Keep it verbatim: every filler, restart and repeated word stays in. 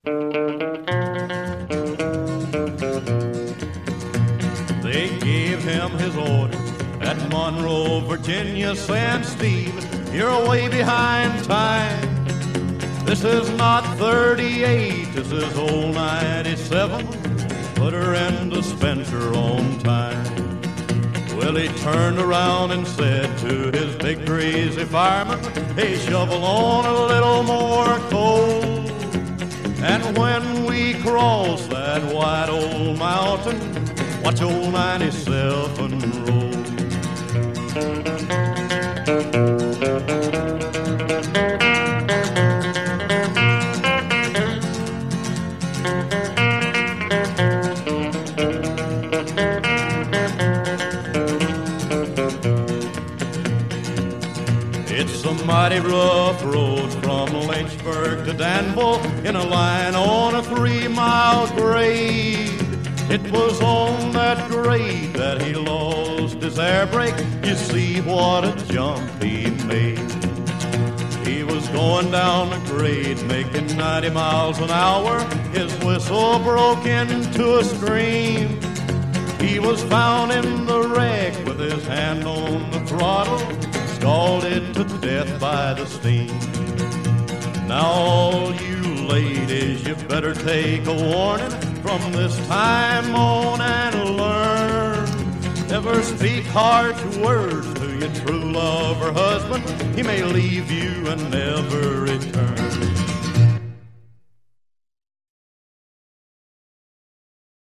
They gave him his order at Monroe, Virginia, saying, Steve, you're way behind time. This is not thirty-eight, this is old ninety-seven. Put her in dispenser on time. Well, he turned around and said to his big crazy fireman, hey, shovel on a little more coal. And when we cross that white old mountain, watch old ninety-seven roll. It's a mighty rough road from Lynchburg to Danville in a line on a three-mile grade. It was on that grade that he lost his air brake. You see what a jump he made. He was going down the grade making ninety miles an hour. His whistle broke into a scream. He was found in the wreck with his hand on the throttle, scalded to death by the steam. Now all you ladies, you better take a warning from this time on and learn. Never speak harsh words to your true love or husband. He may leave you and never return.